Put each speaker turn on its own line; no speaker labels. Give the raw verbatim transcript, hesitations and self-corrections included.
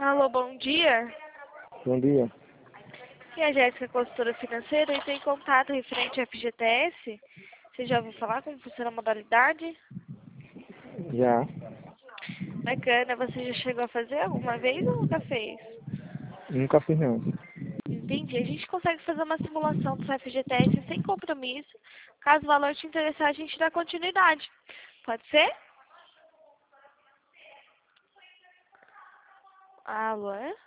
Alô, bom dia.
Bom dia.
Aqui é a Jéssica, consultora financeira, e tem contato referente ao F G T S. Você já ouviu falar como funciona a modalidade?
Já.
Bacana, você já chegou a fazer alguma vez ou nunca fez?
Nunca fiz não.
Entendi. A gente consegue fazer uma simulação do F G T S sem compromisso. Caso o valor te interessar, a gente dá continuidade. Pode ser? Alô?